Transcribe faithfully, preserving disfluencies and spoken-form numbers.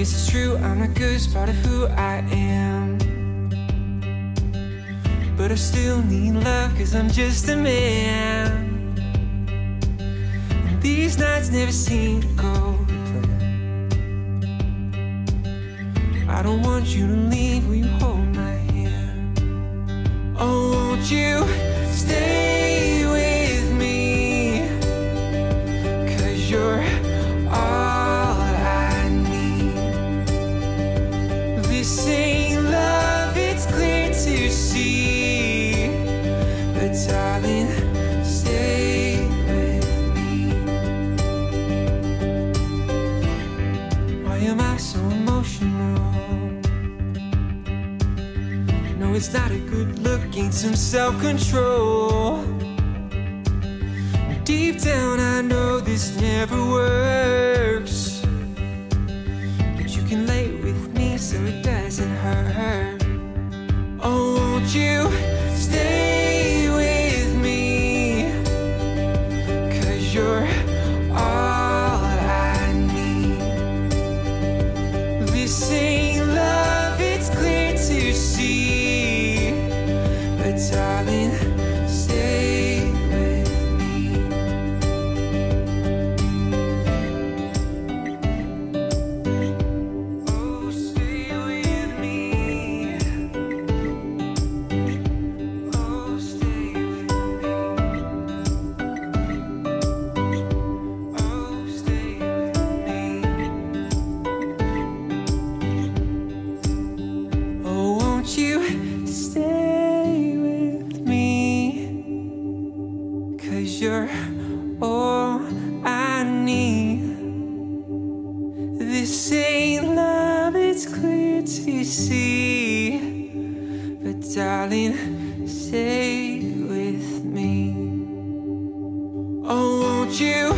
guess it's true, I'm not good, it's part of who I am. But I still need love, cause I'm just a man. And these nights never seem to go to plan. I don't want you to leave, will you hold my hand? Oh, won't you stay with me? Cause you're all I need. This ain't love, it's clear to see. But darling, stay with me. Why am I so emotional? No, it's not a good look, gain some self-control. Deep down I know this never works, but you can lay with me so it doesn't hurt. Oh, won't you stay with me? Cause you're all I need. This ain't love, it's clear to see. But darling, stay with me. Oh, stay with me. Oh, stay with me. Oh, stay with me. Oh, won't you stay with me? Cause you're all I need. This ain't love, it's clear to see. But darling, stay with me. Oh, won't you